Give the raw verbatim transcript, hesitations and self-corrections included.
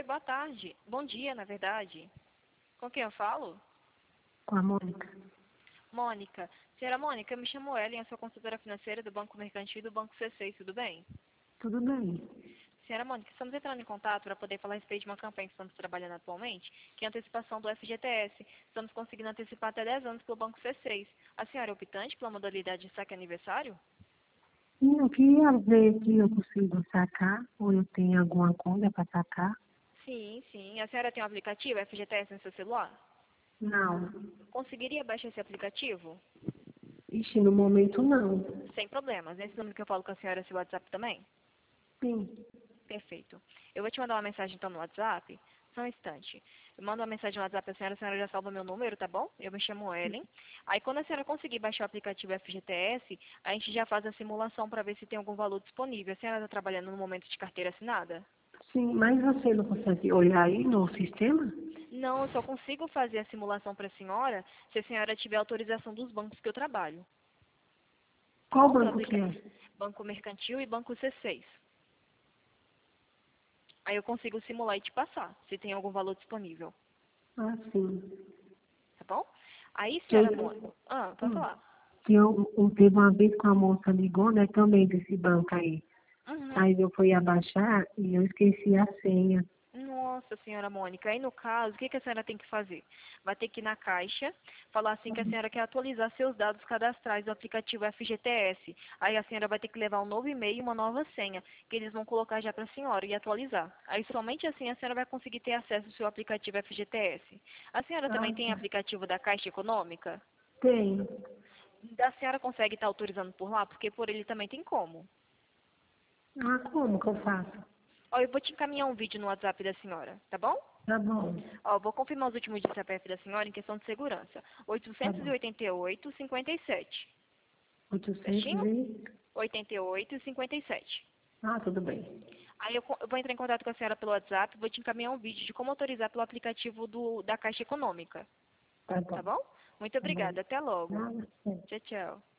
boa tarde. Bom dia, na verdade. Com quem eu falo? Com a Mônica. Mônica. Senhora Mônica, eu me chamo Ellen, eu sou consultora financeira do Banco Mercantil e do Banco C seis, tudo bem? Tudo bem. Senhora Mônica, estamos entrando em contato para poder falar a respeito de uma campanha que estamos trabalhando atualmente, que é a antecipação do F G T S. Estamos conseguindo antecipar até dez anos pelo Banco C seis. A senhora é optante pela modalidade de saque aniversário? Sim, eu queria ver se eu consigo sacar, ou eu tenho alguma conta para sacar. Sim, sim. A senhora tem um aplicativo F G T S no seu celular? Não. Conseguiria baixar esse aplicativo? Ixi, no momento não. Sem problemas. Nesse número que eu falo com a senhora, esse WhatsApp também? Sim. Perfeito. Eu vou te mandar uma mensagem então no WhatsApp. Só um instante. Eu mando uma mensagem no WhatsApp para a senhora, a senhora já salva meu número, tá bom? Eu me chamo Ellen. Aí quando a senhora conseguir baixar o aplicativo F G T S, a gente já faz a simulação para ver se tem algum valor disponível. A senhora está trabalhando no momento de carteira assinada? Sim, mas você não consegue olhar aí no sistema? Não, eu só consigo fazer a simulação para a senhora se a senhora tiver autorização dos bancos que eu trabalho. Tá Qual bom? Pelo banco que aplicativo. é? Banco Mercantil e Banco C seis. Aí eu consigo simular e te passar, se tem algum valor disponível. Ah, sim. Tá bom? Aí, Que senhora Mônica. eu, Ah, pode hum, falar. que eu, eu teve uma vez com a moça ligou, né, também desse banco aí. Uhum. Aí eu fui abaixar e eu esqueci a senha. Nossa, senhora Mônica. Aí, no caso, o que, que a senhora tem que fazer? Vai ter que ir na caixa, falar assim que a senhora quer atualizar seus dados cadastrais do aplicativo F G T S. Aí a senhora vai ter que levar um novo e-mail e uma nova senha, que eles vão colocar já para a senhora e atualizar. Aí, somente assim, a senhora vai conseguir ter acesso ao seu aplicativo F G T S. A senhora Ah, também tem tá. aplicativo da Caixa Econômica? Tem. A senhora consegue estar autorizando por lá? Porque por ele também tem como. Ah, como que eu faço? Ó, eu vou te encaminhar um vídeo no WhatsApp da senhora, tá bom? Tá bom, Ó, vou confirmar os últimos de C P F da senhora em questão de segurança. tá oitocentos e bom. oitenta e oito, cinquenta e sete. oitocentos Certinho? e... oitenta e oito, cinquenta e sete. Ah, tudo bem. Aí eu, co- eu vou entrar em contato com a senhora pelo WhatsApp, vou te encaminhar um vídeo de como autorizar pelo aplicativo do, da Caixa Econômica. Tá Tá bom, bom? Muito tá bom. obrigada. Até logo. Nada, é. Tchau, tchau.